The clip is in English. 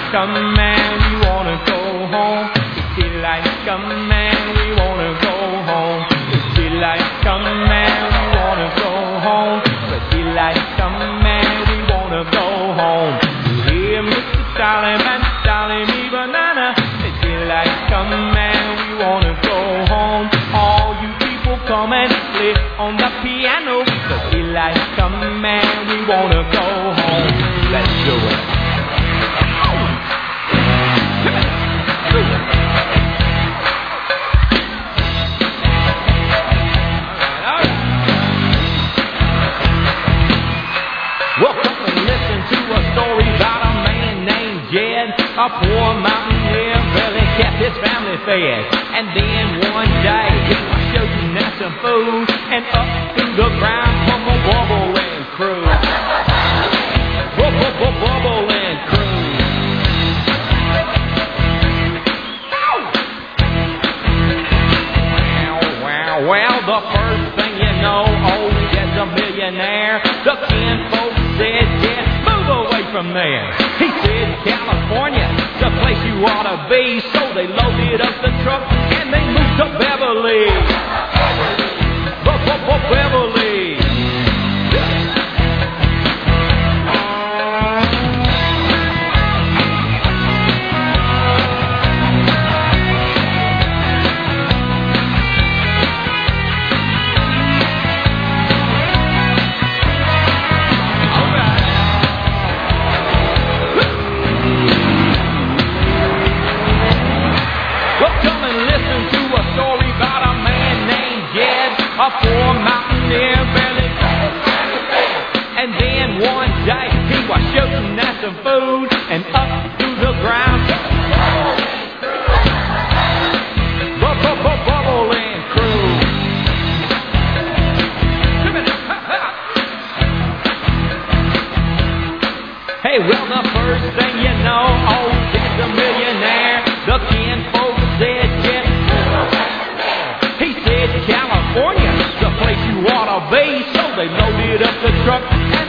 a man, we wanna go home. City like a man, we wanna go home. City like a man, we wanna go home. City like a man, we wanna go home. You hear Mr. Solomon, Solomon, me banana. City like a man, we wanna go home. All you people come and play on the piano. City like a man, we wanna go home. Let's do it. A poor mountaineer barely kept his family fed. And then one day he was shooting at some food, and up through the ground come a bubbling crew. Bubbling crew. Well, the first thing you know, old gets a millionaire. The kinfolk said, yeah, move away from there. He said, California, the place you ought to be. So they loaded up the truck and they moved to Beverly. Beverly. A poor mountaineer barely. And then one day he was shooting at some food, and up through the ground bubbling crew. Hey, well, the first thing you know, old Dick's a millionaire. The kinfolk said, yeah. He said, California, the place you ought to be. So they loaded up the truck